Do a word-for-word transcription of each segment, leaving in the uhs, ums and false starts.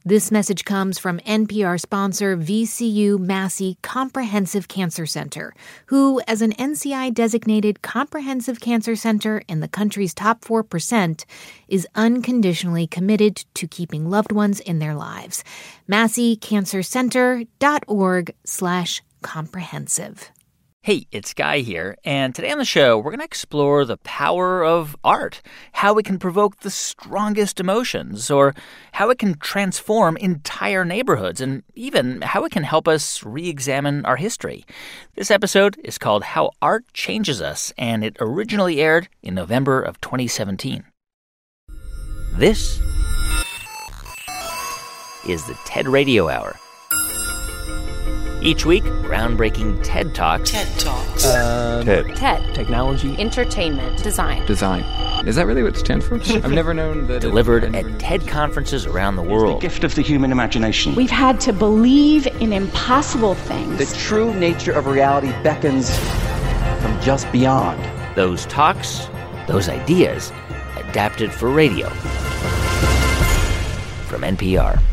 This message comes from N P R sponsor V C U Massey Comprehensive Cancer Center, who, as an N C I-designated comprehensive cancer center in the country's top four percent, is unconditionally committed to keeping loved ones in their lives. massey cancer center dot org slash comprehensive. Hey, it's Guy here, and today on the show, we're going to explore the power of art, how it can provoke the strongest emotions, or how it can transform entire neighborhoods, and even how it can help us re-examine our history. This episode is called How Art Changes Us, and it originally aired in November of twenty seventeen. This is the TED Radio Hour. Each week, groundbreaking TED Talks. TED Talks. Uh, TED. TED. Technology. Entertainment. Design. Design. Is that really what it stands for? I've never known that. Delivered it, at TED conferences around the world. The gift of the human imagination. We've had to believe in impossible things. The true nature of reality beckons from just beyond. Those talks, those ideas, adapted for radio. From N P R.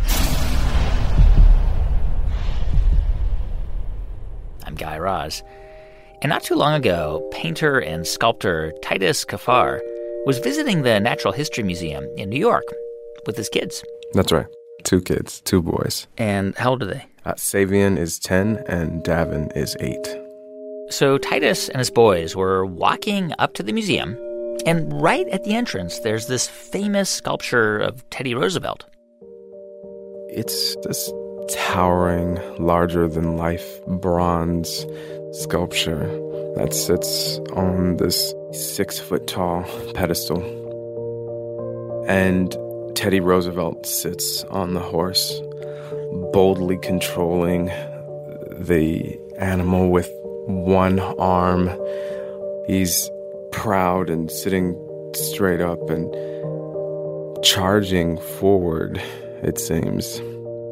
I'm Guy Raz. And not too long ago, painter and sculptor Titus Kaphar was visiting the Natural History Museum in New York with his kids. That's right. Two kids, two boys. And how old are they? Uh, Savian is ten and Davin is eight. So Titus and his boys were walking up to the museum, and right at the entrance, there's this famous sculpture of Teddy Roosevelt. It's this towering, larger-than-life bronze sculpture that sits on this six-foot-tall pedestal. And Teddy Roosevelt sits on the horse, boldly controlling the animal with one arm. He's proud and sitting straight up and charging forward, it seems.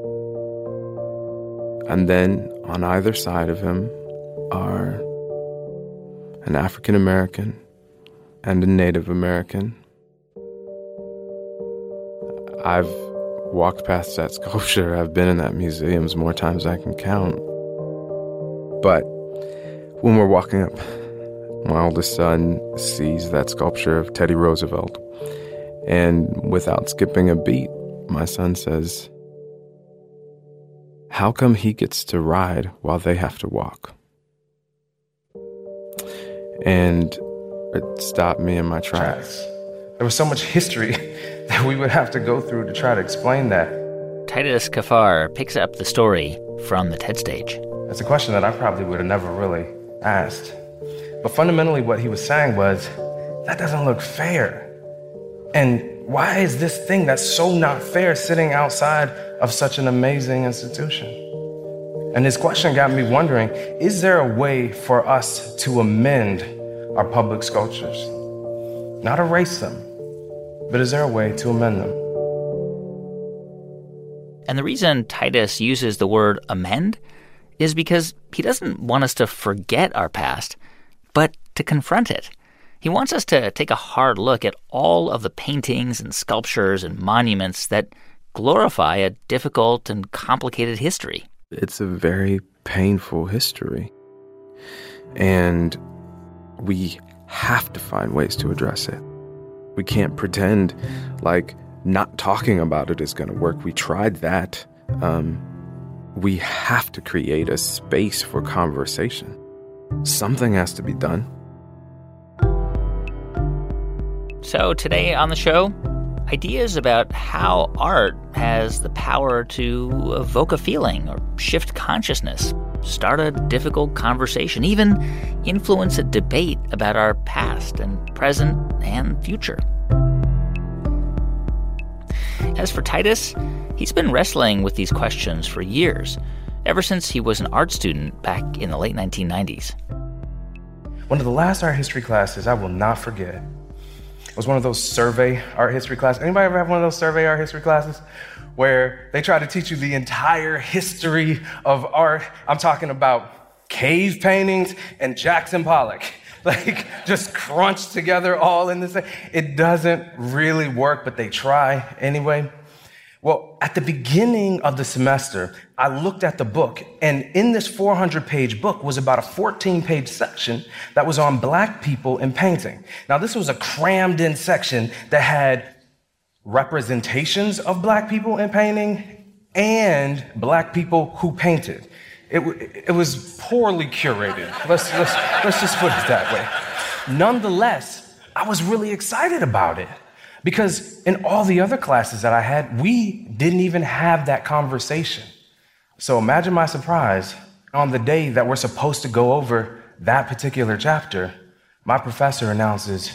And then on either side of him are an African American and a Native American. I've walked past that sculpture. I've been in that museum more times than I can count. But when we're walking up, my oldest son sees that sculpture of Teddy Roosevelt. And without skipping a beat, my son says, "How come he gets to ride while they have to walk?" And it stopped me in my tracks. There was so much history that we would have to go through to try to explain that. Titus Kaphar picks up the story from the TED stage. That's a question that I probably would have never really asked. But fundamentally what he was saying was, that doesn't look fair. And why is this thing that's so not fair sitting outside of such an amazing institution? And his question got me wondering, is there a way for us to amend our public sculptures? Not erase them, but is there a way to amend them? And the reason Titus uses the word amend is because he doesn't want us to forget our past, but to confront it. He wants us to take a hard look at all of the paintings and sculptures and monuments that glorify a difficult and complicated history. It's a very painful history. And we have to find ways to address it. We can't pretend like not talking about it is going to work. We tried that. Um, we have to create a space for conversation. Something has to be done. So today on the show, ideas about how art has the power to evoke a feeling or shift consciousness, start a difficult conversation, even influence a debate about our past and present and future. As for Titus, he's been wrestling with these questions for years, ever since he was an art student back in the late nineteen nineties. One of the last art history classes I will not forget was one of those survey art history classes. Anybody ever have one of those survey art history classes where they try to teach you the entire history of art? I'm talking about cave paintings and Jackson Pollock, like just crunched together all in the same. It doesn't really work, but they try anyway. Well, at the beginning of the semester, I looked at the book, and in this four hundred page book was about a fourteen page section that was on Black people in painting. Now, this was a crammed in section that had representations of Black people in painting and Black people who painted. It, it was poorly curated. Let's, let's, let's just put it that way. Nonetheless, I was really excited about it. Because in all the other classes that I had, we didn't even have that conversation. So imagine my surprise on the day that we're supposed to go over that particular chapter, my professor announces,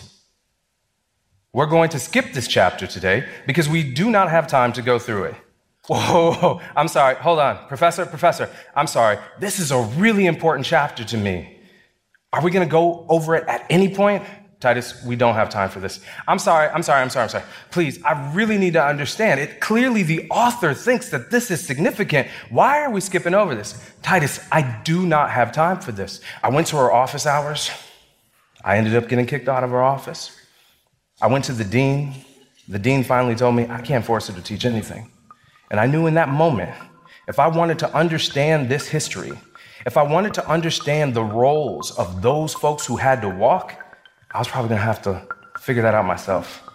we're going to skip this chapter today because we do not have time to go through it. Whoa, whoa, I'm sorry, hold on. Professor, professor, I'm sorry. This is a really important chapter to me. Are we gonna go over it at any point? Titus, we don't have time for this. I'm sorry, I'm sorry, I'm sorry, I'm sorry. Please, I really need to understand. It clearly the author thinks that this is significant. Why are we skipping over this? Titus, I do not have time for this. I went to her office hours. I ended up getting kicked out of her office. I went to the dean. The dean finally told me I can't force her to teach anything. And I knew in that moment, if I wanted to understand this history, if I wanted to understand the roles of those folks who had to walk, I was probably gonna have to figure that out myself.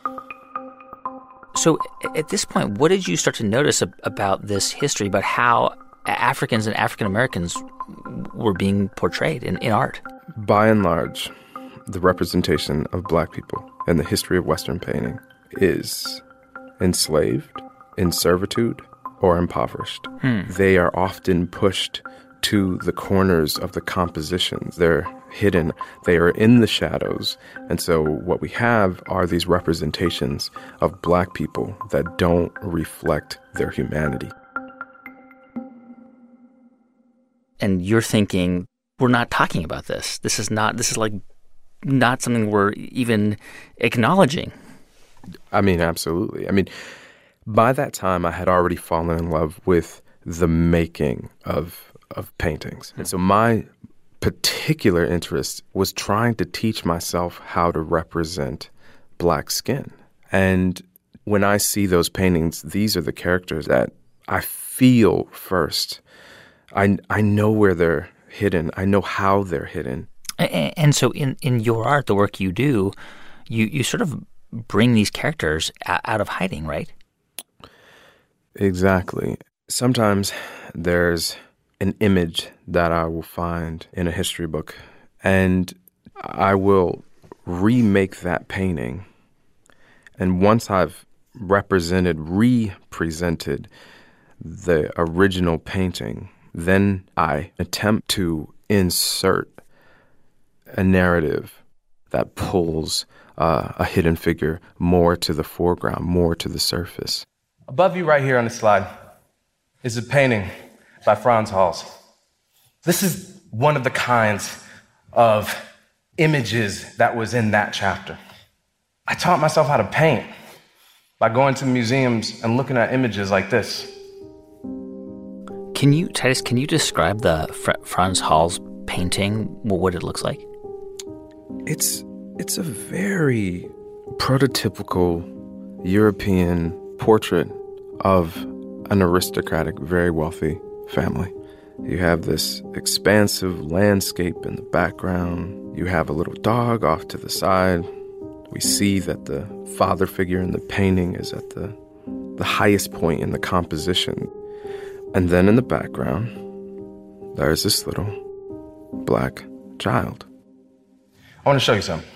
So at this point, what did you start to notice about this history, about how Africans and African Americans were being portrayed in, in art? By and large, the representation of Black people in the history of Western painting is enslaved, in servitude, or impoverished. Hmm. They are often pushed to the corners of the compositions. They're hidden. They are in the shadows. And so what we have are these representations of Black people that don't reflect their humanity. And you're thinking, we're not talking about this. This is not, this is like not something we're even acknowledging. I mean, absolutely. I mean, by that time, I had already fallen in love with the making of of paintings. And so my particular interest was trying to teach myself how to represent Black skin. And when I see those paintings, these are the characters that I feel first. I, I know where they're hidden. I know how they're hidden. And, and so in, in your art, the work you do, you, you sort of bring these characters out of hiding, right? Exactly. Sometimes there's an image that I will find in a history book, and I will remake that painting. And once I've represented, re-presented the original painting, then I attempt to insert a narrative that pulls uh, a hidden figure more to the foreground, more to the surface. Above you right here on the slide is a painting by Frans Hals. This is one of the kinds of images that was in that chapter. I taught myself how to paint by going to museums and looking at images like this. Can you, Titus, can you describe the Fr- Frans Hals painting, what it looks like? It's it's a very prototypical European portrait of an aristocratic, very wealthy family. You have this expansive landscape in the background. You have a little dog off to the side. We see that the father figure in the painting is at the, the highest point in the composition. And then in the background, there's this little Black child. I want to show you something.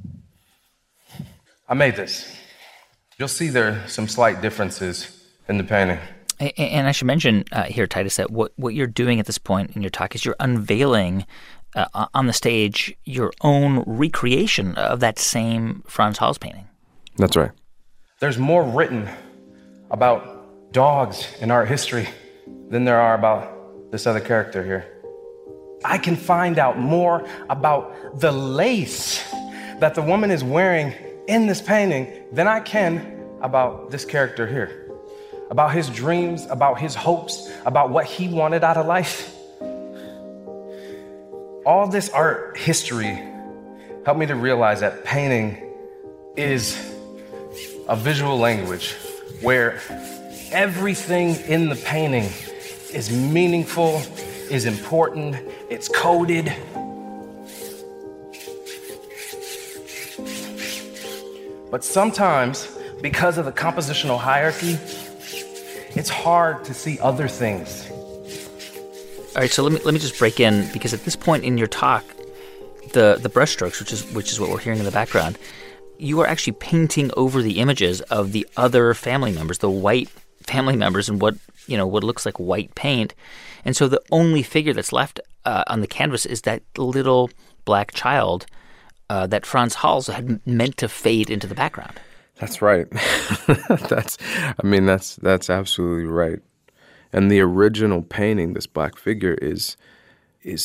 I made this. You'll see there are some slight differences in the painting. And I should mention uh, here, Titus, that what, what you're doing at this point in your talk is you're unveiling uh, on the stage your own recreation of that same Frans Hals painting. That's right. There's more written about dogs in art history than there are about this other character here. I can find out more about the lace that the woman is wearing in this painting than I can about this character here. About his dreams, about his hopes, about what he wanted out of life. All this art history helped me to realize that painting is a visual language where everything in the painting is meaningful, is important, it's coded. But sometimes, because of the compositional hierarchy, it's hard to see other things. All right, so let me let me just break in, because at this point in your talk, the the brushstrokes, which is which is what we're hearing in the background, you are actually painting over the images of the other family members, the white family members, in what you know what looks like white paint, and so the only figure that's left uh, on the canvas is that little black child uh, that Frans Hals had meant to fade into the background. That's right. that's, I mean, that's that's absolutely right. And the original painting, this black figure, is is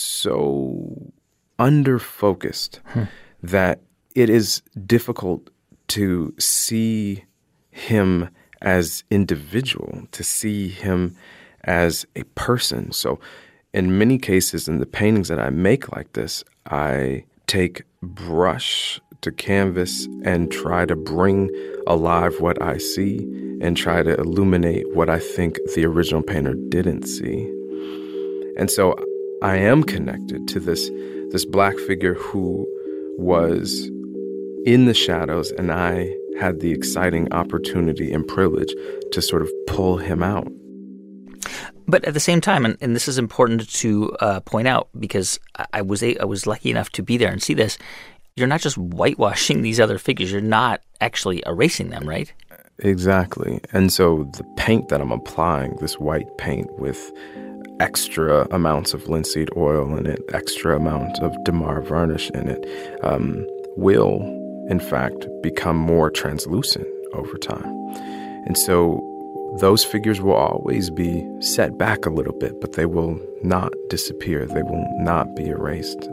so under-focused hmm. that it is difficult to see him as individual, to see him as a person. So in many cases, in the paintings that I make like this, I take brush to canvas and try to bring alive what I see and try to illuminate what I think the original painter didn't see. And so I am connected to this, this black figure who was in the shadows, and I had the exciting opportunity and privilege to sort of pull him out. But at the same time, and, and this is important to uh, point out, because I, I was a, I was lucky enough to be there and see this, you're not just whitewashing these other figures. You're not actually erasing them, right? Exactly. And so the paint that I'm applying, this white paint with extra amounts of linseed oil in it, extra amount of Damar varnish in it, um, will, in fact, become more translucent over time. And so those figures will always be set back a little bit, but they will not disappear. They will not be erased.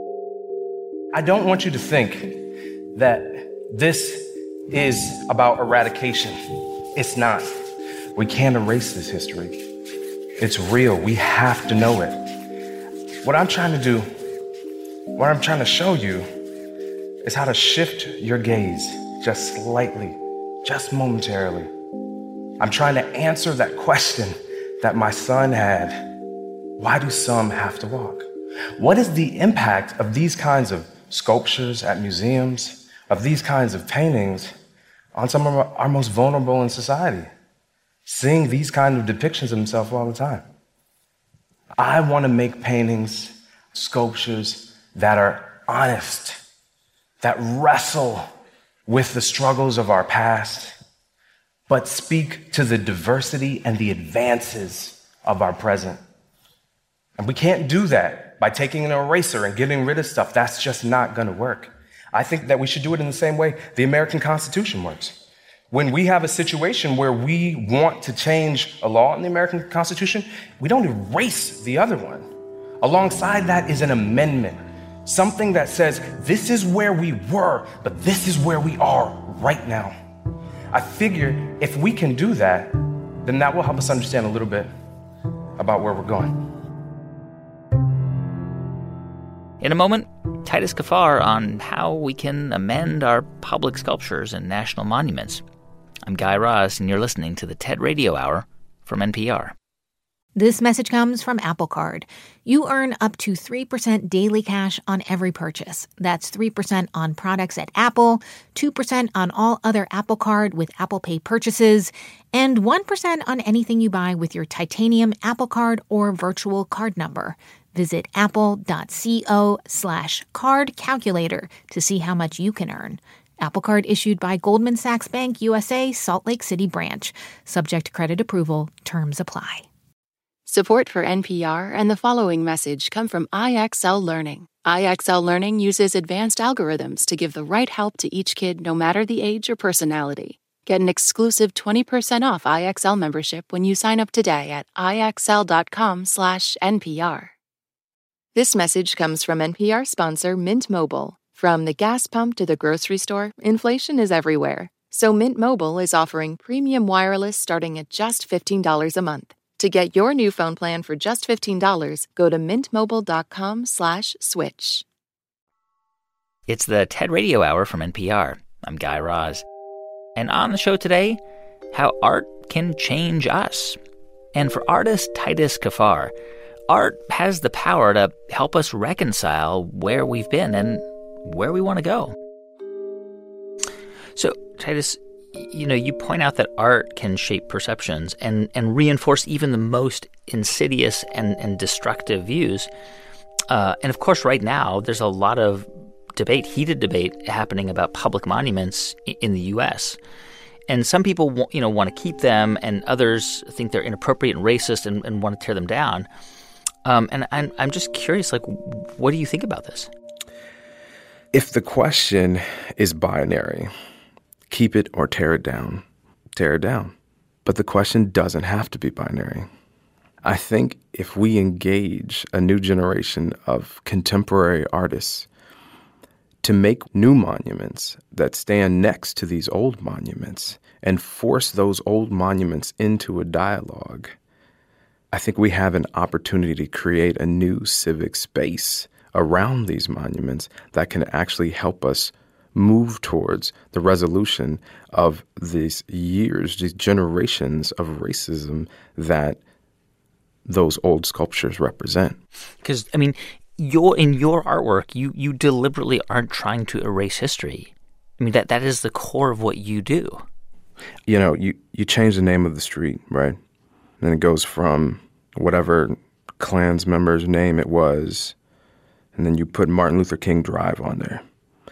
I don't want you to think that this is about eradication. It's not. We can't erase this history. It's real. We have to know it. What I'm trying to do, what I'm trying to show you, is how to shift your gaze just slightly, just momentarily. I'm trying to answer that question that my son had. Why do some have to walk? What is the impact of these kinds of sculptures at museums, of these kinds of paintings on some of our most vulnerable in society, seeing these kinds of depictions of himself all the time? I want to make paintings, sculptures that are honest, that wrestle with the struggles of our past, but speak to the diversity and the advances of our present. And we can't do that by taking an eraser and getting rid of stuff. That's just not going to work. I think that we should do it in the same way the American Constitution works. When we have a situation where we want to change a law in the American Constitution, we don't erase the other one. Alongside that is an amendment, something that says, this is where we were, but this is where we are right now. I figure if we can do that, then that will help us understand a little bit about where we're going. In a moment, Titus Kaphar on how we can amend our public sculptures and national monuments. I'm Guy Raz, and you're listening to the TED Radio Hour from N P R. This message comes from Apple Card. You earn up to three percent daily cash on every purchase. That's three percent on products at Apple, two percent on all other Apple Card with Apple Pay purchases, and one percent on anything you buy with your titanium Apple Card or virtual card number. Visit apple.co slash card calculator to see how much you can earn. Apple Card issued by Goldman Sachs Bank U S A, Salt Lake City branch. Subject to credit approval. Terms apply. Support for N P R and the following message come from I X L Learning. I X L Learning uses advanced algorithms to give the right help to each kid, no matter the age or personality. Get an exclusive twenty percent off I X L membership when you sign up today at ixl.com slash NPR. This message comes from N P R sponsor Mint Mobile. From the gas pump to the grocery store, inflation is everywhere. So Mint Mobile is offering premium wireless starting at just fifteen dollars a month. To get your new phone plan for just fifteen dollars, go to mintmobile.com slash switch. It's the TED Radio Hour from N P R. I'm Guy Raz. And on the show today, how art can change us. And for artist Titus Kaphar, art has the power to help us reconcile where we've been and where we want to go. So, Titus, you know, you point out that art can shape perceptions and, and reinforce even the most insidious and, and destructive views. Uh, and, of course, right now, there's a lot of debate, heated debate happening about public monuments in the U S, and some people, you know, want to keep them, and others think they're inappropriate and racist and, and want to tear them down. Um, and I'm, I'm just curious, like, what do you think about this? If the question is binary, keep it or tear it down, tear it down. But the question doesn't have to be binary. I think if we engage a new generation of contemporary artists to make new monuments that stand next to these old monuments and force those old monuments into a dialogue, I think we have an opportunity to create a new civic space around these monuments that can actually help us move towards the resolution of these years, these generations of racism that those old sculptures represent. Because, I mean, Your, in your artwork, you you deliberately aren't trying to erase history. I mean, that that is the core of what you do. You know, you, you change the name of the street, right? And it goes from whatever Klan's member's name it was, and then you put Martin Luther King Drive on there.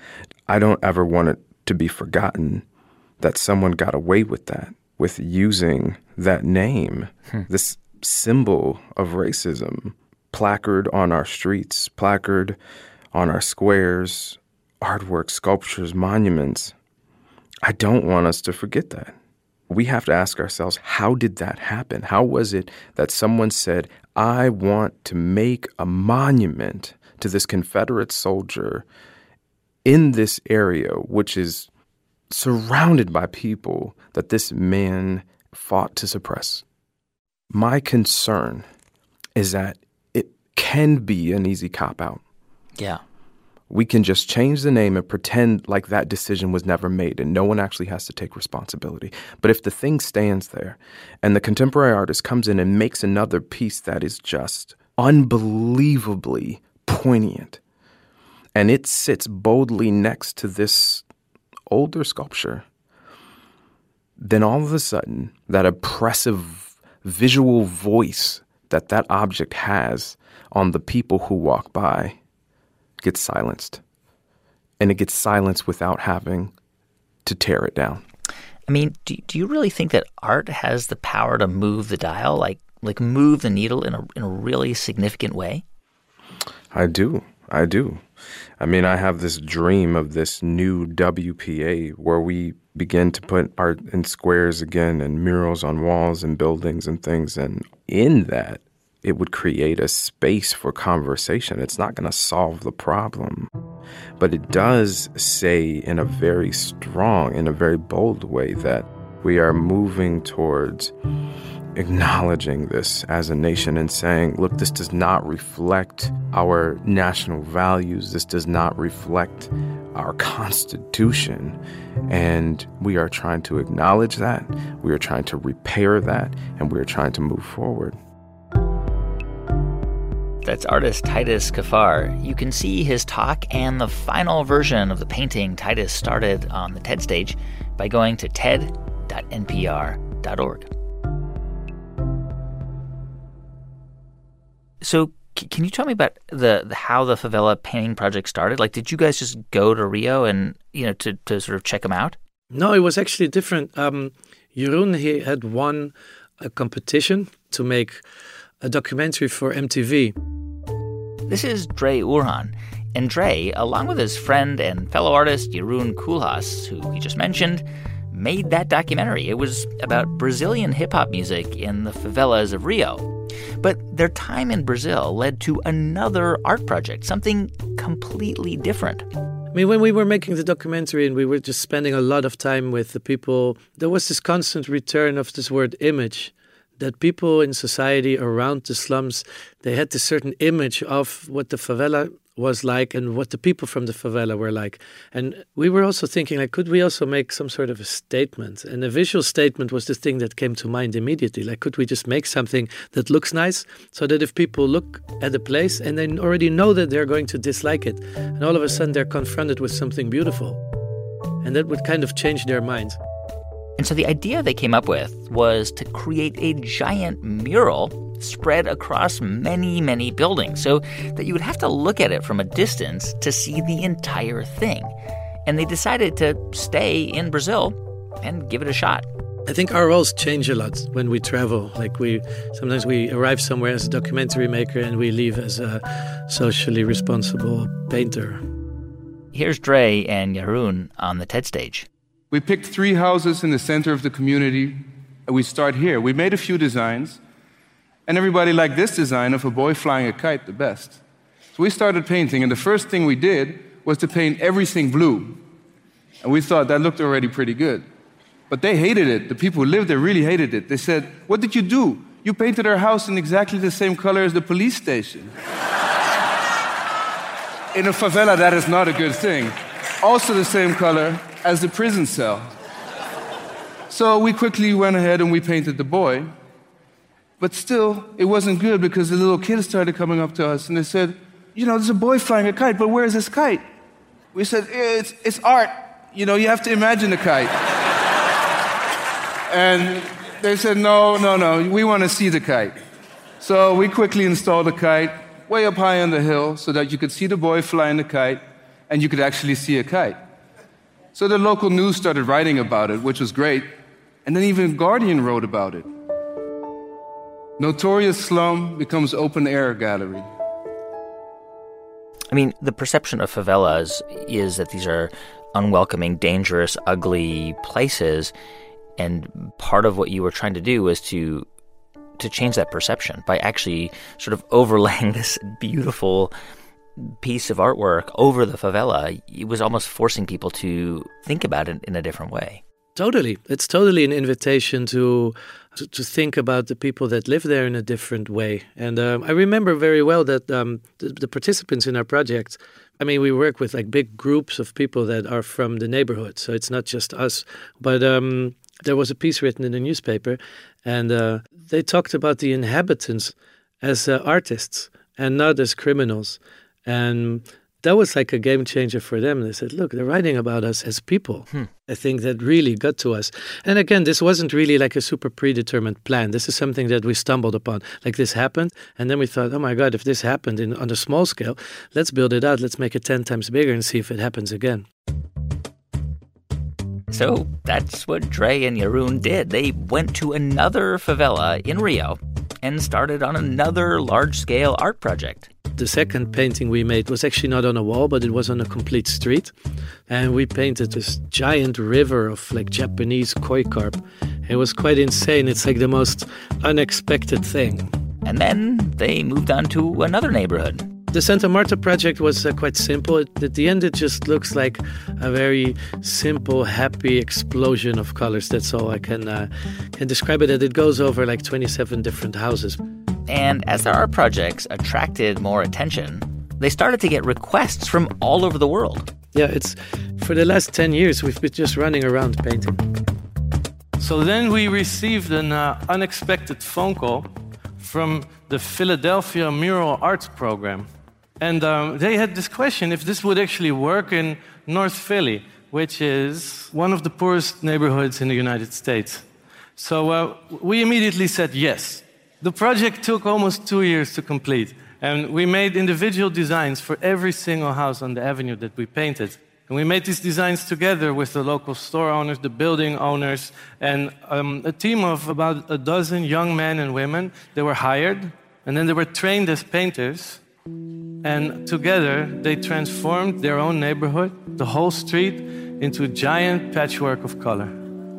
I don't ever want it to be forgotten that someone got away with that, with using that name, hmm. this symbol of racism, placard on our streets, placard on our squares, artwork, sculptures, monuments. I don't want us to forget that. We have to ask ourselves, how did that happen? How was it that someone said, I want to make a monument to this Confederate soldier in this area, which is surrounded by people that this man fought to suppress? My concern is that can be an easy cop-out. Yeah. We can just change the name and pretend like that decision was never made and no one actually has to take responsibility. But if the thing stands there and the contemporary artist comes in and makes another piece that is just unbelievably poignant, and it sits boldly next to this older sculpture, then all of a sudden that oppressive visual voice that that object has on the people who walk by gets silenced. And it gets silenced without having to tear it down. I mean, do, do you really think that art has the power to move the dial, like like move the needle in a in a really significant way? I do. I do. I mean, I have this dream of this new W P A where we begin to put art in squares again and murals on walls and buildings and things. And in that, it would create a space for conversation. It's not going to solve the problem, but it does say in a very strong, in a very bold way that we are moving towards acknowledging this as a nation and saying, look, this does not reflect our national values. This does not reflect our Constitution. And we are trying to acknowledge that. We are trying to repair that. And we are trying to move forward. That's artist Titus Kaphar. You can see his talk and the final version of the painting Titus started on the TED stage by going to ted dot n p r dot org. So c- can you tell me about the, the how the Favela painting project started? Like, did you guys just go to Rio and, you know, to, to sort of check them out? No, it was actually different. Um, Jeroen, he had won a competition to make a documentary for M T V. This is Dre Urhan. And Dre, along with his friend and fellow artist Jeroen Koolhaas, who he just mentioned, made that documentary. It was about Brazilian hip-hop music in the favelas of Rio. But their time in Brazil led to another art project, something completely different. I mean, when we were making the documentary and we were just spending a lot of time with the people, there was this constant return of this word image. That people in society around the slums, they had this certain image of what the favela was like and what the people from the favela were like. And we were also thinking, like, could we also make some sort of a statement? And a visual statement was the thing that came to mind immediately. Like, could we just make something that looks nice so that if people look at the place and they already know that they're going to dislike it, and all of a sudden they're confronted with something beautiful, and that would kind of change their minds. And so the idea they came up with was to create a giant mural spread across many, many buildings so that you would have to look at it from a distance to see the entire thing. And they decided to stay in Brazil and give it a shot. I think our roles change a lot when we travel. Like we sometimes we arrive somewhere as a documentary maker and we leave as a socially responsible painter. Here's Dre and Jeroen on the TED stage. We picked three houses in the center of the community, and we start here. We made a few designs, and everybody liked this design of a boy flying a kite the best. So we started painting, and the first thing we did was to paint everything blue. And we thought that looked already pretty good. But they hated it. The people who lived there really hated it. They said, "What did you do? You painted our house in exactly the same color as the police station." In a favela, that is not a good thing. Also the same color as the prison cell. So we quickly went ahead and we painted the boy. But still, it wasn't good because the little kids started coming up to us and they said, "You know, there's a boy flying a kite, but where is this kite?" We said, it's, it's art. You know, you have to imagine the kite. And they said, no, no, no, we want to see the kite. So we quickly installed the kite way up high on the hill so that you could see the boy flying the kite and you could actually see a kite. So the local news started writing about it, which was great. And then even Guardian wrote about it. Notorious slum becomes open-air gallery. I mean, the perception of favelas is that these are unwelcoming, dangerous, ugly places. And part of what you were trying to do was to to change that perception by actually sort of overlaying this beautiful piece of artwork over the favela. It was almost forcing people to think about it in a different way. Totally. It's totally an invitation to to, to think about the people that live there in a different way. And um, I remember very well that um, the, the participants in our project, I mean, we work with like big groups of people that are from the neighborhood. So it's not just us. But um, there was a piece written in the newspaper, and uh, they talked about the inhabitants as uh, artists and not as criminals. And that was like a game changer for them. They said, look, they're writing about us as people. Hmm. I think that really got to us. And again, this wasn't really like a super predetermined plan. This is something that we stumbled upon. Like this happened, and then we thought, oh my God, if this happened in, on a small scale, let's build it out. Let's make it ten times bigger and see if it happens again. So that's what Dre and Jeroen did. They went to another favela in Rio and started on another large-scale art project. The second painting we made was actually not on a wall, but it was on a complete street. And we painted this giant river of like Japanese koi carp. It was quite insane. It's like the most unexpected thing. And then they moved on to another neighborhood. The Santa Marta project was uh, quite simple. It, at the end, it just looks like a very simple, happy explosion of colors. That's all I can uh, can describe it. And it goes over like twenty-seven different houses. And as their art projects attracted more attention, they started to get requests from all over the world. Yeah, it's for the last ten years, we've been just running around painting. So then we received an uh, unexpected phone call from the Philadelphia Mural Arts Program. And um, they had this question if this would actually work in North Philly, which is one of the poorest neighborhoods in the United States. So uh, we immediately said yes. The project took almost two years to complete, and we made individual designs for every single house on the avenue that we painted. And we made these designs together with the local store owners, the building owners, and um, a team of about a dozen young men and women. They were hired, and then they were trained as painters. And together, they transformed their own neighborhood, the whole street, into a giant patchwork of color.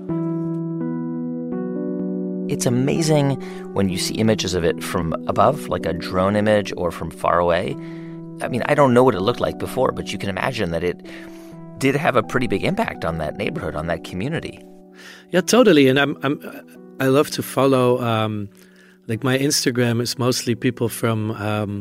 It's amazing when you see images of it from above, like a drone image, or from far away. I mean, I don't know what it looked like before, but you can imagine that it did have a pretty big impact on that neighborhood, on that community. Yeah, totally. And I'm, I'm I love to follow, um, like my Instagram is mostly people from um,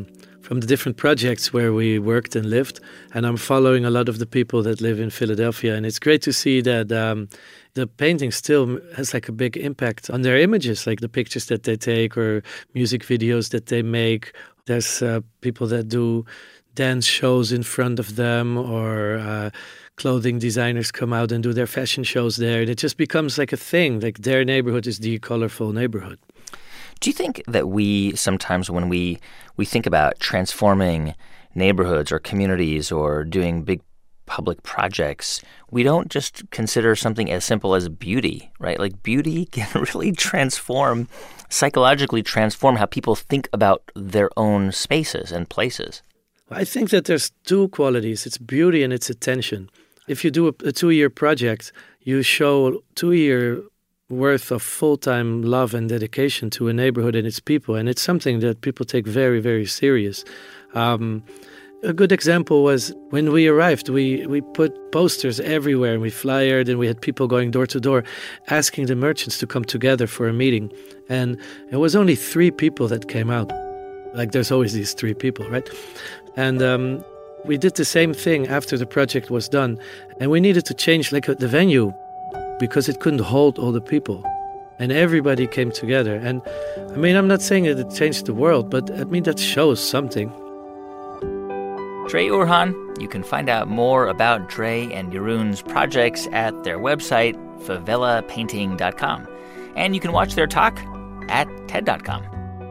from the different projects where we worked and lived. And I'm following a lot of the people that live in Philadelphia. And it's great to see that um, the painting still has like a big impact on their images, like the pictures that they take or music videos that they make. There's uh, people that do dance shows in front of them, or uh, clothing designers come out and do their fashion shows there. And it just becomes like a thing, like their neighborhood is the colorful neighborhood. Do you think that we sometimes, when we, we think about transforming neighborhoods or communities or doing big public projects, we don't just consider something as simple as beauty, right? Like beauty can really transform, psychologically transform how people think about their own spaces and places. I think that there's two qualities. It's beauty and it's attention. If you do a, a two-year project, you show two-year worth of full-time love and dedication to a neighborhood and its people, and it's something that people take very, very serious. Um, a good example was when we arrived, we, we put posters everywhere, and we flyered, and we had people going door to door asking the merchants to come together for a meeting. And it was only three people that came out. Like, there's always these three people, right? And um, we did the same thing after the project was done, and we needed to change like the venue because it couldn't hold all the people. And everybody came together. And I mean, I'm not saying that it changed the world, but I mean, that shows something. Dre Urhan, you can find out more about Dre and Jeroen's projects at their website, favela painting dot com. And you can watch their talk at ted dot com.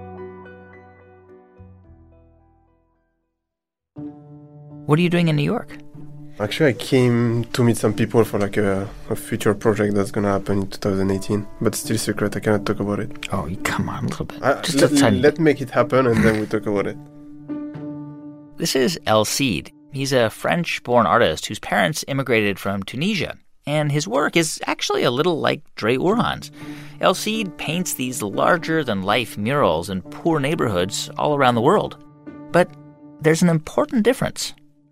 What are you doing in New York? Actually, I came to meet some people for like a, a future project that's going to happen in two thousand eighteen, but still secret. I cannot talk about it. Oh, come on, a little bit. I, Just let, a tiny let make it happen and then we talk about it. This is El Cid. He's a French-born artist whose parents immigrated from Tunisia, and his work is actually a little like Dre Urhan's. El Cid paints these larger-than-life murals in poor neighborhoods all around the world. But there's an important difference.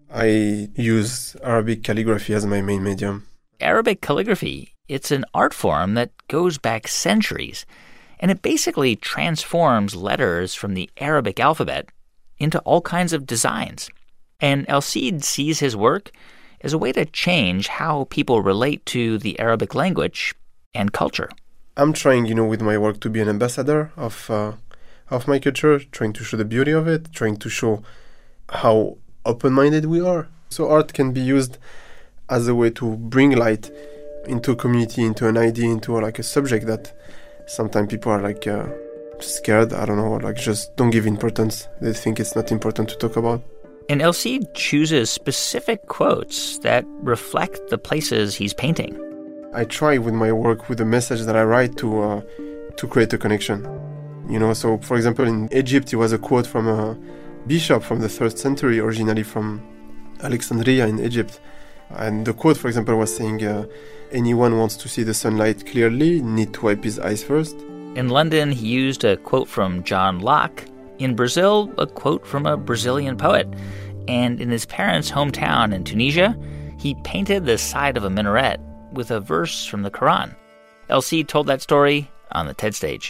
I use Arabic calligraphy as my main medium. Arabic calligraphy, it's an art form that goes back centuries, and it basically transforms letters from the Arabic alphabet into all kinds of designs. And El Cid sees his work as a way to change how people relate to the Arabic language and culture. I'm trying, you know, with my work to be an ambassador of uh, of my culture, trying to show the beauty of it, trying to show how open-minded we are. So art can be used as a way to bring light into a community, into an idea, into like a subject that sometimes people are like uh, scared, I don't know, like just don't give importance. They think it's not important to talk about. And El Cid chooses specific quotes that reflect the places he's painting. I try with my work, with the message that I write, to uh, to create a connection. You know, so for example, in Egypt, it was a quote from a bishop from the third century, originally from Alexandria in Egypt. And the quote, for example, was saying, uh, anyone wants to see the sunlight clearly, need to wipe his eyes first. In London, he used a quote from John Locke. In Brazil, a quote from a Brazilian poet. And in his parents' hometown in Tunisia, he painted the side of a minaret with a verse from the Quran. El Cid told that story on the TED stage.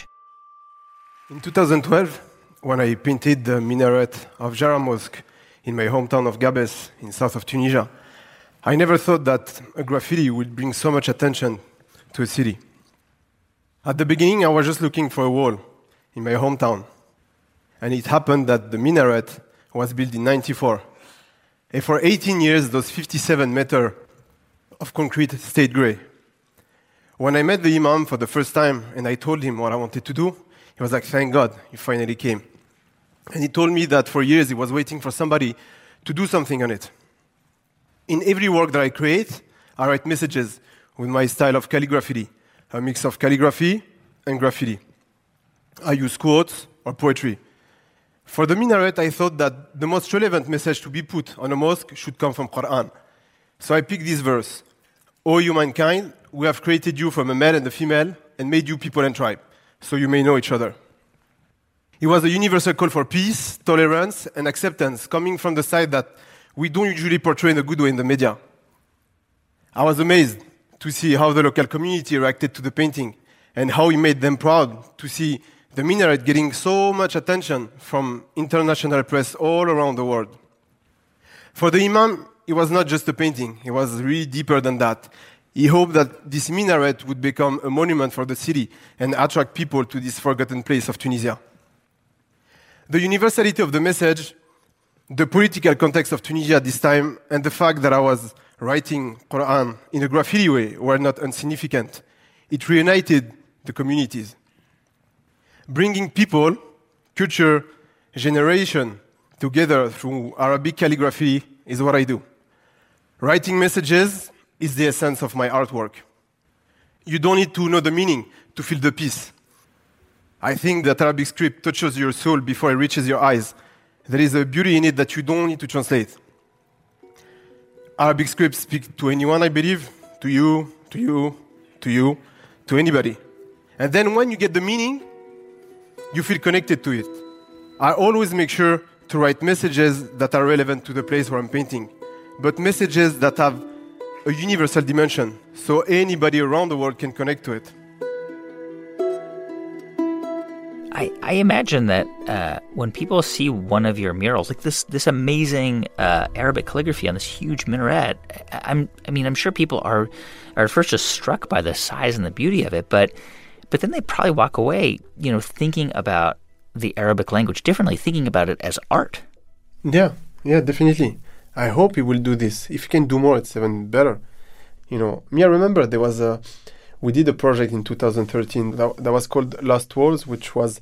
In two thousand twelve, when I painted the minaret of Jara Mosque in my hometown of Gabes in south of Tunisia, I never thought that a graffiti would bring so much attention to a city. At the beginning, I was just looking for a wall in my hometown. And it happened that the minaret was built in ninety-four. And for eighteen years, those fifty-seven meters of concrete stayed gray. When I met the imam for the first time and I told him what I wanted to do, he was like, thank God, you finally came. And he told me that for years he was waiting for somebody to do something on it. In every work that I create, I write messages with my style of calligraphy, a mix of calligraphy and graffiti. I use quotes or poetry. For the minaret, I thought that the most relevant message to be put on a mosque should come from Quran. So I picked this verse. O humankind, we have created you from a male and a female and made you people and tribe, so you may know each other. It was a universal call for peace, tolerance, and acceptance coming from the side that we don't usually portray in a good way in the media. I was amazed to see how the local community reacted to the painting and how it made them proud to see the minaret getting so much attention from international press all around the world. For the Imam, it was not just a painting. It was really deeper than that. He hoped that this minaret would become a monument for the city and attract people to this forgotten place of Tunisia. The universality of the message, the political context of Tunisia at this time, and the fact that I was writing Quran in a graffiti way were not insignificant. It reunited the communities. Bringing people, culture, generation together through Arabic calligraphy is what I do. Writing messages is the essence of my artwork. You don't need to know the meaning to feel the peace. I think that Arabic script touches your soul before it reaches your eyes. There is a beauty in it that you don't need to translate. Arabic scripts speak to anyone, I believe, to you, to you, to you, to anybody. And then when you get the meaning, you feel connected to it. I always make sure to write messages that are relevant to the place where I'm painting, but messages that have a universal dimension, so anybody around the world can connect to it. I, I imagine that uh, when people see one of your murals, like this this amazing uh, Arabic calligraphy on this huge minaret, I'm I mean I'm sure people are are at first just struck by the size and the beauty of it, but but then they probably walk away, you know, thinking about the Arabic language differently, thinking about it as art. Yeah, yeah, definitely. I hope he will do this. If he can do more, it's even better. You know, me, I remember there was a. We did a project in two thousand thirteen that, that was called Lost Walls, which was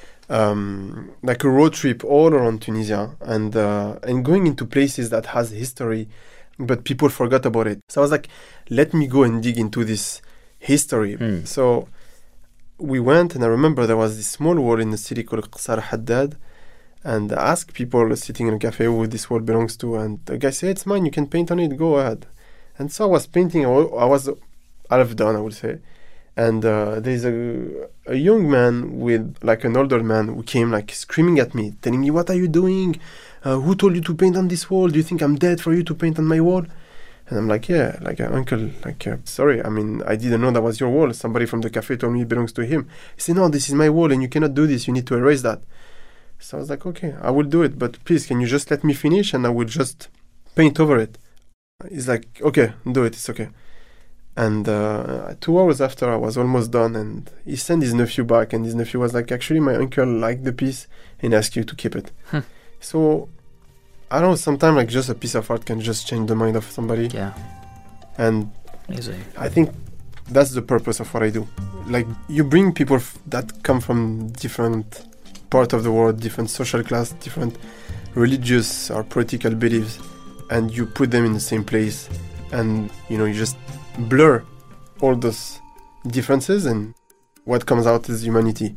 um, like a road trip all around Tunisia and uh, and going into places that has history, but people forgot about it. So I was like, let me go and dig into this history. Mm. So we went, and I remember there was this small wall in the city called Qasar Haddad, and I asked people sitting in a cafe who this wall belongs to, and the guy said, it's mine, you can paint on it, go ahead. And so I was painting, I was half done, I would say. And uh, there's a, a young man with like an older man who came like screaming at me, telling me, what are you doing? Uh, who told you to paint on this wall? Do you think I'm dead for you to paint on my wall? And I'm like, yeah, like uh, uncle, like, uh, sorry, I mean, I didn't know that was your wall. Somebody from the cafe told me it belongs to him. He said, no, this is my wall and you cannot do this. You need to erase that. So I was like, okay, I will do it. But please, can you just let me finish and I will just paint over it? He's like, okay, do it. It's okay. And uh, two hours after, I was almost done, and he sent his nephew back, and his nephew was like, actually, my uncle liked the piece and asked you to keep it. Hmm. So, I don't know, sometimes like just a piece of art can just change the mind of somebody. Yeah. And Amazing. I think that's the purpose of what I do. Like, you bring people f- that come from different parts of the world, different social class, different religious or political beliefs, and you put them in the same place, and, you know, you just blur all those differences, and what comes out is humanity.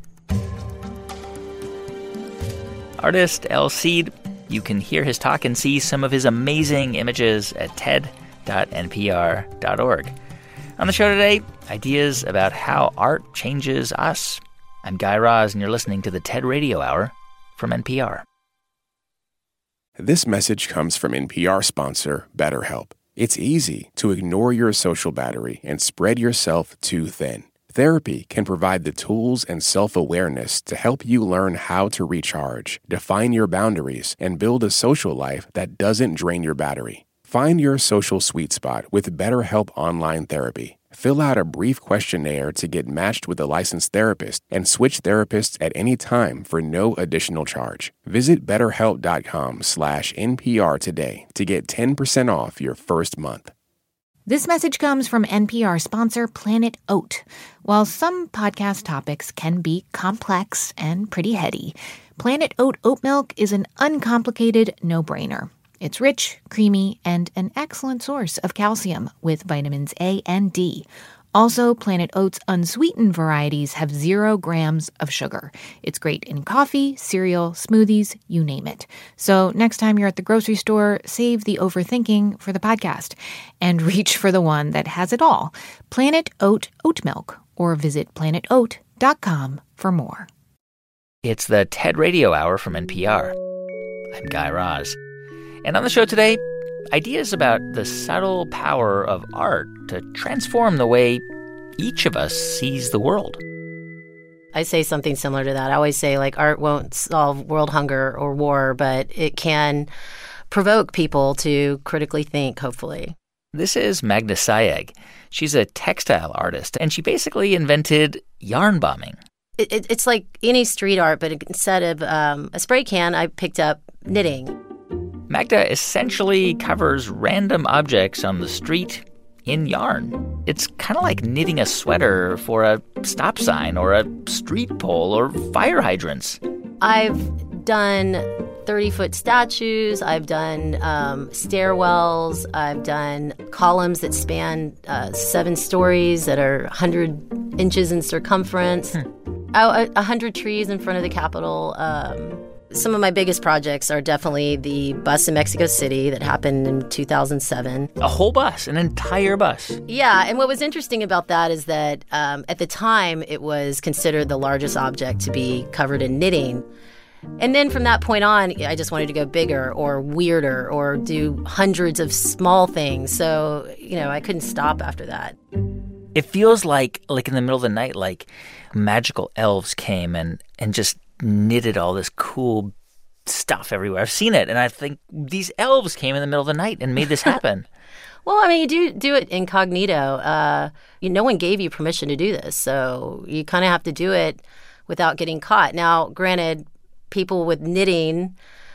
Artist El Cid, you can hear his talk and see some of his amazing images at ted dot n p r dot org. On the show today, ideas about how art changes us. I'm Guy Raz, and you're listening to the TED Radio Hour from N P R. This message comes from N P R sponsor BetterHelp. It's easy to ignore your social battery and spread yourself too thin. Therapy can provide the tools and self-awareness to help you learn how to recharge, define your boundaries, and build a social life that doesn't drain your battery. Find your social sweet spot with BetterHelp Online Therapy. Fill out a brief questionnaire to get matched with a licensed therapist and switch therapists at any time for no additional charge. Visit betterhelp.com slash NPR today to get ten percent off your first month. This message comes from N P R sponsor Planet Oat. While some podcast topics can be complex and pretty heady, Planet Oat oat milk is an uncomplicated no-brainer. It's rich, creamy, and an excellent source of calcium with vitamins A and D. Also, Planet Oat's unsweetened varieties have zero grams of sugar. It's great in coffee, cereal, smoothies, you name it. So next time you're at the grocery store, save the overthinking for the podcast and reach for the one that has it all. Planet Oat oat milk, or visit planet oat dot com for more. It's the TED Radio Hour from N P R. I'm Guy Raz. And on the show today, ideas about the subtle power of art to transform the way each of us sees the world. I say something similar to that. I always say, like, art won't solve world hunger or war, but it can provoke people to critically think, hopefully. This is Magda Sayegh. She's a textile artist, and she basically invented yarn bombing. It, it, it's like any street art, but instead of um, a spray can, I picked up knitting. Magda essentially covers random objects on the street in yarn. It's kind of like knitting a sweater for a stop sign or a street pole or fire hydrants. I've done thirty-foot statues. I've done um, stairwells. I've done columns that span uh, seven stories that are one hundred inches in circumference. Hmm. Oh, one hundred trees in front of the Capitol. Um, some of my biggest projects are definitely the bus in Mexico City that happened in two thousand seven. A whole bus, an entire bus. Yeah, and what was interesting about that is that um, at the time, it was considered the largest object to be covered in knitting. And then from that point on, I just wanted to go bigger or weirder or do hundreds of small things. So, you know, I couldn't stop after that. It feels like, like in the middle of the night, like magical elves came and, and just knitted all this cool stuff everywhere. I've seen it, and I think these elves came in the middle of the night and made this happen. Well, I mean, you do do it incognito. Uh, you, no one gave you permission to do this, so you kind of have to do it without getting caught. Now, granted, people with knitting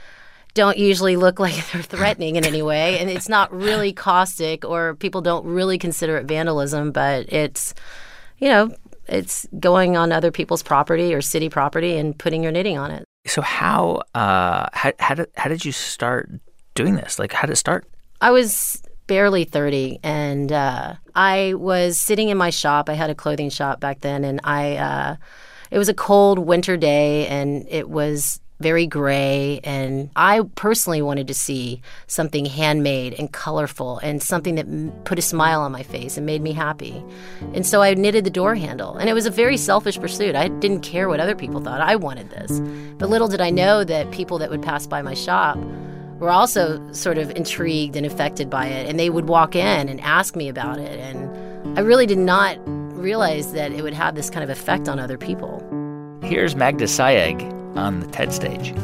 don't usually look like they're threatening in any way, and it's not really caustic, or people don't really consider it vandalism, but it's, you know, it's going on other people's property or city property and putting your knitting on it. So how uh, how how did, how did you start doing this? Like, how did it start? I was barely thirty, and uh, I was sitting in my shop. I had a clothing shop back then, and I uh, it was a cold winter day, and it was very gray, and I personally wanted to see something handmade and colorful and something that m- put a smile on my face and made me happy. And so I knitted the door handle, and it was a very selfish pursuit. I didn't care what other people thought. I wanted this. But little did I know that people that would pass by my shop were also sort of intrigued and affected by it, and they would walk in and ask me about it. And I really did not realize that it would have this kind of effect on other people. Here's Magda Sayegh on the TED stage.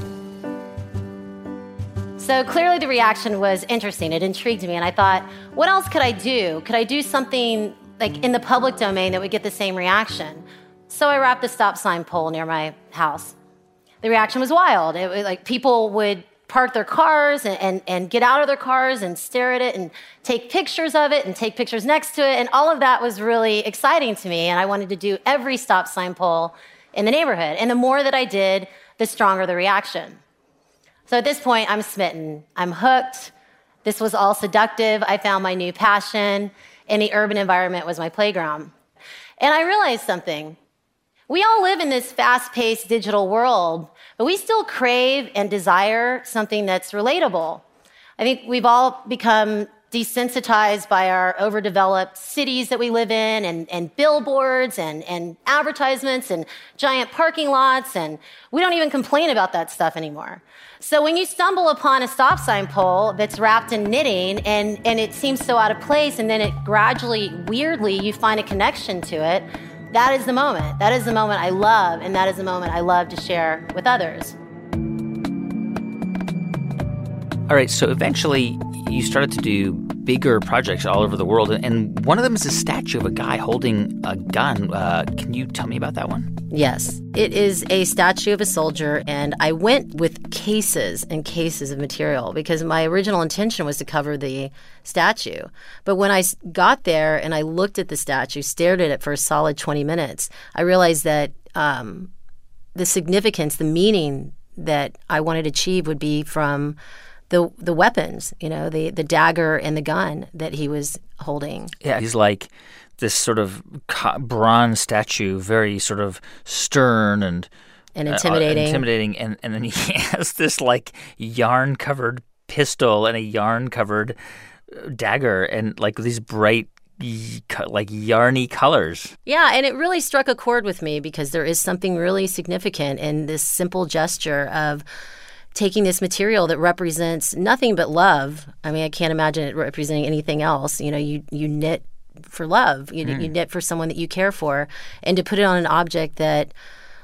So clearly the reaction was interesting. It intrigued me, and I thought, what else could I do? Could I do something like in the public domain that would get the same reaction? So I wrapped a stop sign pole near my house. The reaction was wild. It was like people would park their cars and, and, and get out of their cars and stare at it and take pictures of it and take pictures next to it. And all of that was really exciting to me. And I wanted to do every stop sign pole in the neighborhood. And the more that I did, the stronger the reaction. So at this point, I'm smitten. I'm hooked. This was all seductive. I found my new passion, and the urban environment was my playground. And I realized something. We all live in this fast-paced digital world, but we still crave and desire something that's relatable. I think we've all become desensitized by our overdeveloped cities that we live in, and, and billboards and, and advertisements and giant parking lots, and we don't even complain about that stuff anymore. So when you stumble upon a stop sign pole that's wrapped in knitting and, and it seems so out of place, and then it gradually, weirdly, you find a connection to it, that is the moment. That is the moment I love, and that is the moment I love to share with others. All right, so eventually you started to do bigger projects all over the world, and one of them is a statue of a guy holding a gun. Uh, can you tell me about that one? Yes. It is a statue of a soldier, and I went with cases and cases of material because my original intention was to cover the statue. But when I got there and I looked at the statue, stared at it for a solid twenty minutes, I realized that um, the significance, the meaning that I wanted to achieve would be from the the weapons, you know, the, the dagger and the gun that he was holding. Yeah, he's like this sort of bronze statue, very sort of stern and and intimidating. Uh, intimidating, and, and then he has this like yarn-covered pistol and a yarn-covered dagger and like these bright, like yarny colors. Yeah, and it really struck a chord with me because there is something really significant in this simple gesture of taking this material that represents nothing but love. I mean, I can't imagine it representing anything else. You know, you, you knit for love. You, mm. you knit for someone that you care for. And to put it on an object that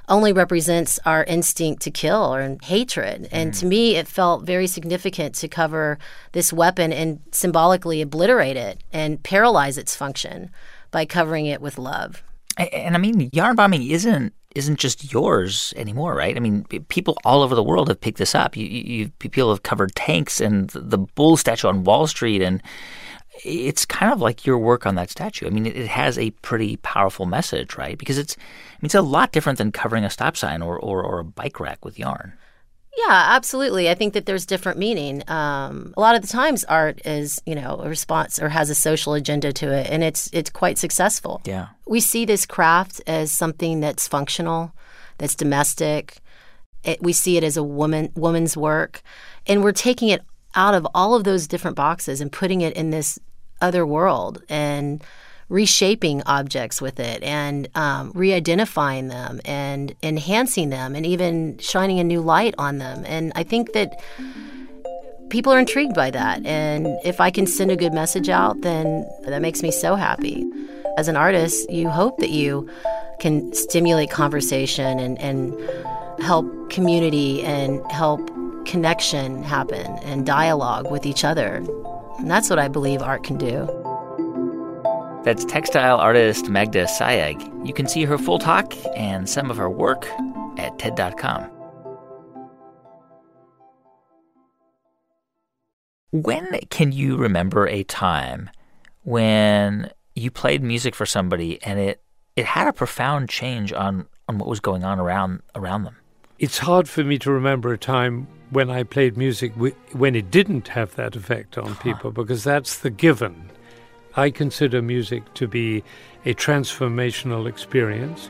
only represents our instinct to kill or hatred. And mm. to me, it felt very significant to cover this weapon and symbolically obliterate it and paralyze its function by covering it with love. And, and I mean, yarn bombing isn't isn't just yours anymore, right? I mean, people all over the world have picked this up. You, you, people have covered tanks and the bull statue on Wall Street, and it's kind of like your work on that statue. I mean, it, it has a pretty powerful message, right? Because it's, I mean, it's a lot different than covering a stop sign or, or, or a bike rack with yarn. Yeah, absolutely. I think that there's different meaning. Um, a lot of the times art is, you know, a response or has a social agenda to it, and it's it's quite successful. Yeah. We see this craft as something that's functional, that's domestic. It, we see it as a woman woman's work, and we're taking it out of all of those different boxes and putting it in this other world and reshaping objects with it and um, re-identifying them and enhancing them and even shining a new light on them. And I think that people are intrigued by that. And if I can send a good message out, then that makes me so happy. As an artist, you hope that you can stimulate conversation and, and help community and help connection happen and dialogue with each other. And that's what I believe art can do. That's textile artist Magda Sayegh. You can see her full talk and some of her work at T E D dot com. When can you remember a time when you played music for somebody and it, it had a profound change on, on what was going on around around them? It's hard for me to remember a time when I played music w- when it didn't have that effect on huh. people, because that's the given. I consider music to be a transformational experience.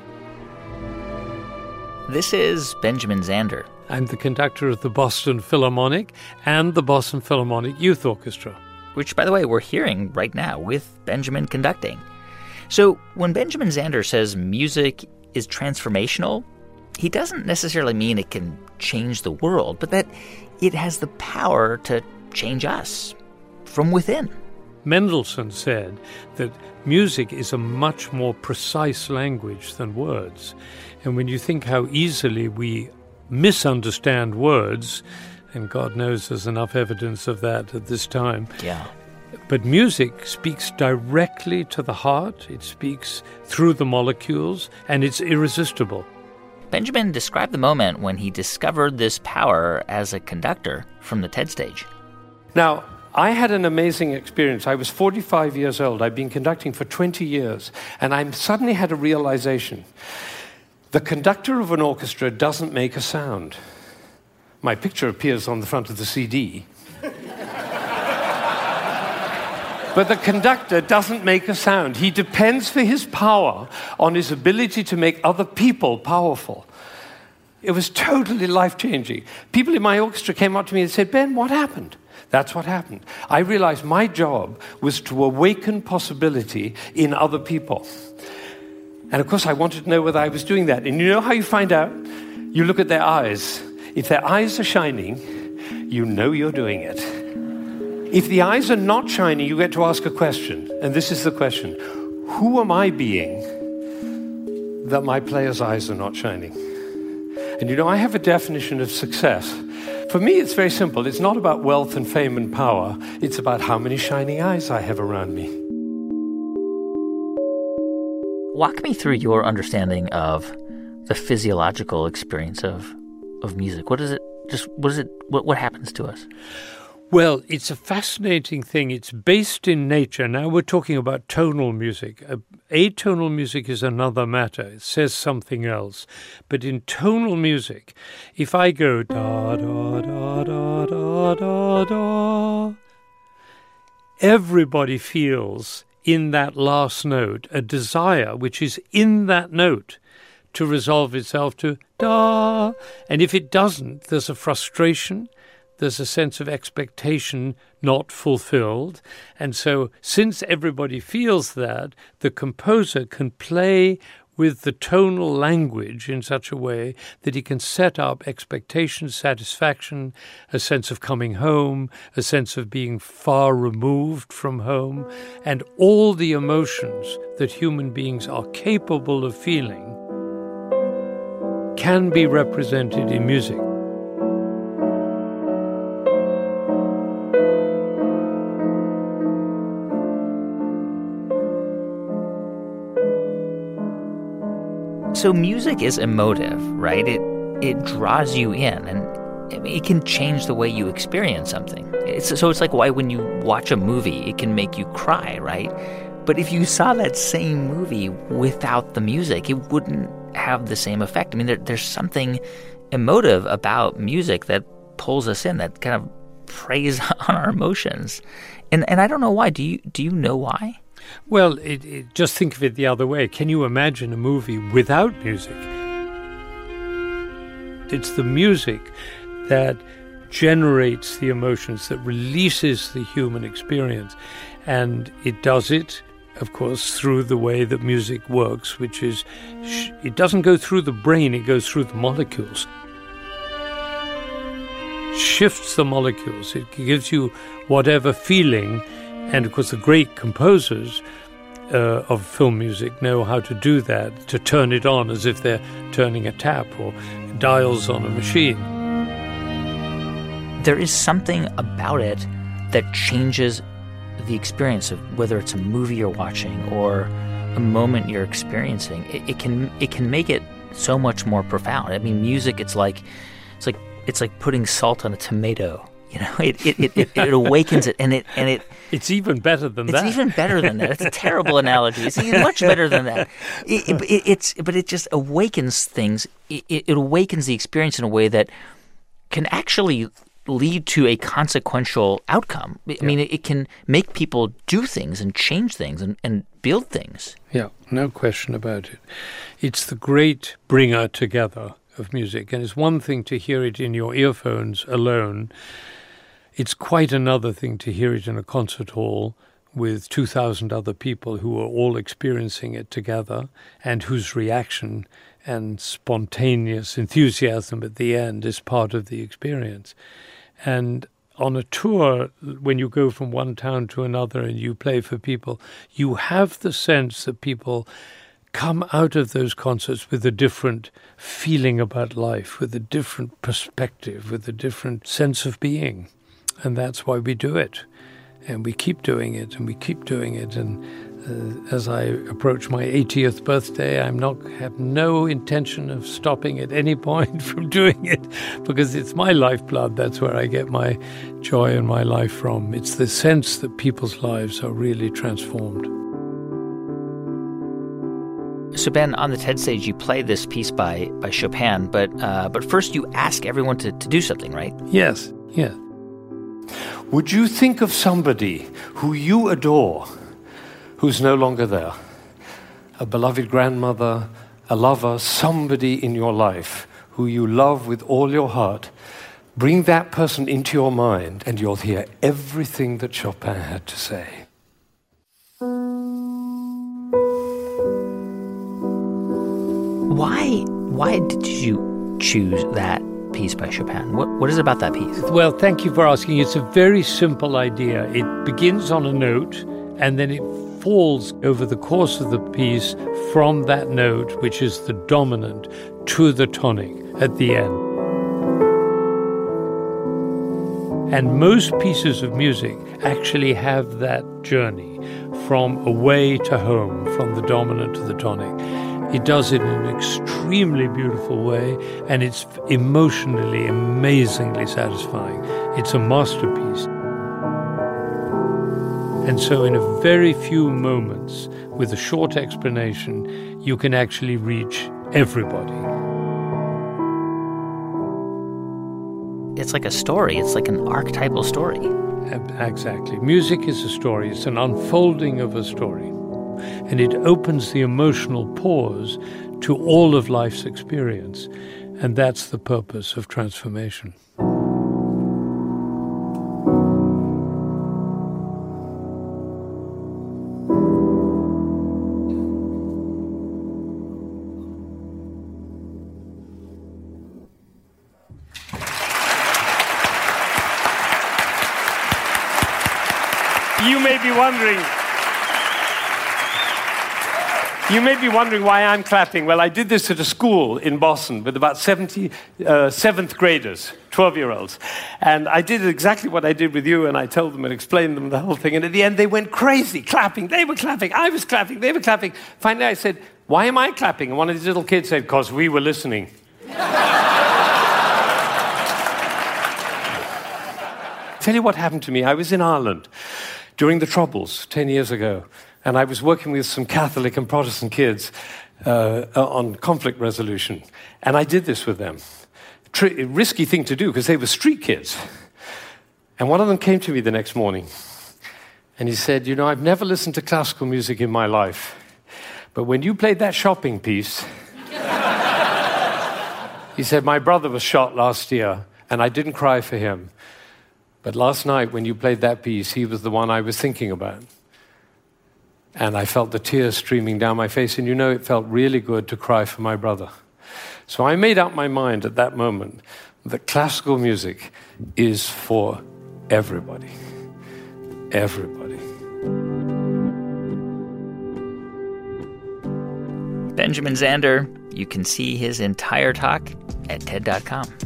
This is Benjamin Zander. I'm the conductor of the Boston Philharmonic and the Boston Philharmonic Youth Orchestra. Which, by the way, we're hearing right now with Benjamin conducting. So when Benjamin Zander says music is transformational, he doesn't necessarily mean it can change the world, but that it has the power to change us from within. Mendelssohn said that music is a much more precise language than words. And when you think how easily we misunderstand words, and God knows there's enough evidence of that at this time. Yeah. But music speaks directly to the heart, it speaks through the molecules, and it's irresistible. Benjamin described the moment when he discovered this power as a conductor from the TED stage. Now, I had an amazing experience. I was forty-five years old. I'd been conducting for twenty years, and I suddenly had a realization. The conductor of an orchestra doesn't make a sound. My picture appears on the front of the C D. But the conductor doesn't make a sound. He depends for his power on his ability to make other people powerful. It was totally life-changing. People in my orchestra came up to me and said, "Ben, what happened?" That's what happened. I realized my job was to awaken possibility in other people. And of course, I wanted to know whether I was doing that. And you know how you find out? You look at their eyes. If their eyes are shining, you know you're doing it. If the eyes are not shining, you get to ask a question. And this is the question. Who am I being that my player's eyes are not shining? And you know, I have a definition of success. For me, it's very simple. It's not about wealth and fame and power. It's about how many shining eyes I have around me. Walk me through your understanding of the physiological experience of of music. What is it? Just what is it? What what happens to us? Well, it's a fascinating thing. It's based in nature. Now we're talking about tonal music. Atonal music is another matter. It says something else. But in tonal music, if I go da da da da da da da, everybody feels in that last note a desire which is in that note to resolve itself to da. And if it doesn't, there's a frustration. There's a sense of expectation not fulfilled. And so since everybody feels that, the composer can play with the tonal language in such a way that he can set up expectation, satisfaction, a sense of coming home, a sense of being far removed from home, and all the emotions that human beings are capable of feeling can be represented in music. So music is emotive, right? It it draws you in, and it can change the way you experience something. It's, so it's like why when you watch a movie, it can make you cry, right? But if you saw that same movie without the music, it wouldn't have the same effect. I mean, there, there's something emotive about music that pulls us in, that kind of preys on our emotions. And and I don't know why. Do you do you know why? Well, it, it, just think of it the other way. Can you imagine a movie without music? It's the music that generates the emotions, that releases the human experience. And it does it, of course, through the way that music works, which is, it doesn't go through the brain, it goes through the molecules. Shifts the molecules. It gives you whatever feeling. And, of course, the great composers uh, of film music know how to do that, to turn it on as if they're turning a tap or dials on a machine. There is something about it that changes the experience of whether it's a movie you're watching or a moment you're experiencing. It, it can it can make it so much more profound. I mean, music, it's like it's like it's like putting salt on a tomato. You know, it it, it, it, it awakens it, and it and it. It's even better than it's that. It's even better than that. It's a terrible analogy. It's even much better than that. It, it, it, it's but it just awakens things. It, it, it awakens the experience in a way that can actually lead to a consequential outcome. I yeah. mean, it, it can make people do things and change things and, and build things. Yeah, no question about it. It's the great bringer together of music, and it's one thing to hear it in your earphones alone. It's quite another thing to hear it in a concert hall with two thousand other people who are all experiencing it together and whose reaction and spontaneous enthusiasm at the end is part of the experience. And on a tour, when you go from one town to another and you play for people, you have the sense that people come out of those concerts with a different feeling about life, with a different perspective, with a different sense of being. And that's why we do it. And we keep doing it, and we keep doing it. And uh, as I approach my eightieth birthday, I'm not have no intention of stopping at any point from doing it, because it's my lifeblood. That's where I get my joy and my life from. It's the sense that people's lives are really transformed. So, Ben, on the TED stage, you play this piece by by Chopin, but uh, but first you ask everyone to, to do something, right? Yes, yeah. Would you think of somebody who you adore, who's no longer there? A beloved grandmother, a lover, somebody in your life who you love with all your heart. Bring that person into your mind, and you'll hear everything that Chopin had to say. Why why did you choose that piece by Chopin? What what is it about that piece? Well, thank you for asking. It's a very simple idea. It begins on a note, and then it falls over the course of the piece from that note, which is the dominant, to the tonic at the end. And most pieces of music actually have that journey from away to home, from the dominant to the tonic. It does it in an extremely beautiful way, and it's emotionally, amazingly satisfying. It's a masterpiece. And so in a very few moments, with a short explanation, you can actually reach everybody. It's like a story. It's like an archetypal story. Exactly. Music is a story. It's an unfolding of a story. And it opens the emotional pores to all of life's experience. And that's the purpose of transformation. You may be wondering, You may be wondering why I'm clapping. Well, I did this at a school in Boston with about seventy uh, seventh graders, twelve-year-olds. And I did exactly what I did with you, and I told them and explained them the whole thing. And at the end, they went crazy, clapping. They were clapping. I was clapping. They were clapping. Finally, I said, why am I clapping? And one of these little kids said, because we were listening. Tell you what happened to me. I was in Ireland during the Troubles ten years ago. And I was working with some Catholic and Protestant kids uh, on conflict resolution. And I did this with them. Tr- risky thing to do, because they were street kids. And one of them came to me the next morning. And he said, you know, I've never listened to classical music in my life. But when you played that shopping piece, he said, my brother was shot last year, and I didn't cry for him. But last night, when you played that piece, he was the one I was thinking about. And I felt the tears streaming down my face, and you know, it felt really good to cry for my brother. So I made up my mind at that moment that classical music is for everybody. Everybody. Benjamin Zander. You can see his entire talk at T E D dot com.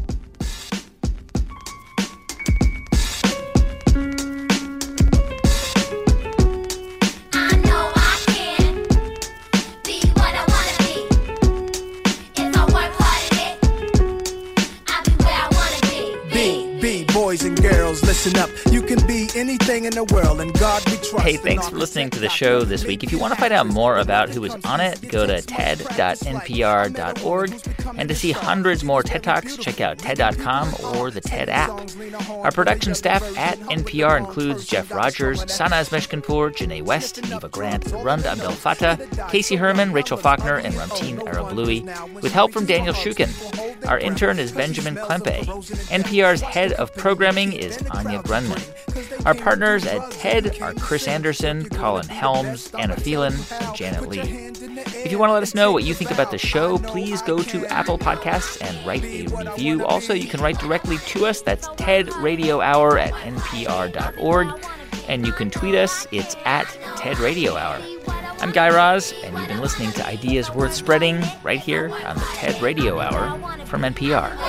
Boys and girls, listen up. You can be anything in the world, and God we trust. Hey, thanks for listening to the show this week. If you want to find out more about who was on it, go to T E D dot N P R dot org. And to see hundreds more TED Talks, check out T E D dot com or the TED app. Our production staff at N P R includes Jeff Rogers, Sanaz Meshkinpour, Janae West, Neva Grant, Rund Abdel Fattah, Casey Herman, Rachel Faulkner, and Ramtin Arablouei, with help from Daniel Shukin. Our intern is Benjamin Klempe. N P R's head of programming is Anya Grundmann. Our partners at TED are Chris Anderson, Colin Helms, Anna Phelan, and Janet Lee. If you want to let us know what you think about the show, please go to Apple Podcasts and write a review. Also, you can write directly to us. That's TED Radio Hour at N P R dot org. And you can tweet us. It's at TED Radio Hour. I'm Guy Raz, and you've been listening to Ideas Worth Spreading right here on the TED Radio Hour from N P R.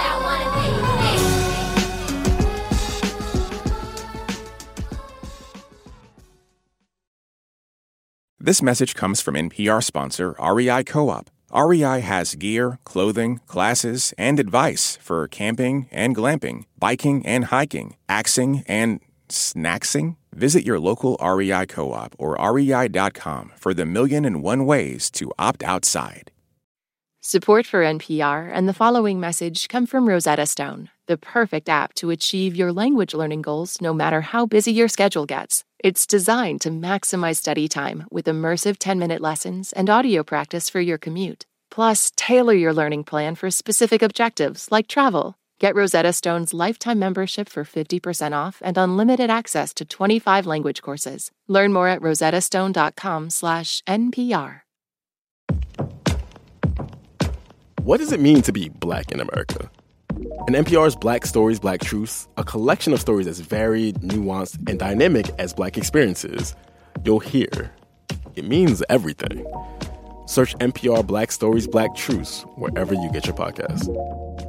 This message comes from N P R sponsor R E I Co-op. R E I has gear, clothing, classes, and advice for camping and glamping, biking and hiking, axing and snacksing. Visit your local R E I Co-op or R E I dot com for the million and one ways to opt outside. Support for N P R and the following message come from Rosetta Stone, the perfect app to achieve your language learning goals no matter how busy your schedule gets. It's designed to maximize study time with immersive ten-minute lessons and audio practice for your commute. Plus, tailor your learning plan for specific objectives like travel. Get Rosetta Stone's lifetime membership for fifty percent off and unlimited access to twenty-five language courses. Learn more at rosettastone dot com slash N P R. What does it mean to be Black in America? In N P R's Black Stories, Black Truths, a collection of stories as varied, nuanced, and dynamic as Black experiences, you'll hear it means everything. Search N P R Black Stories, Black Truths wherever you get your podcasts.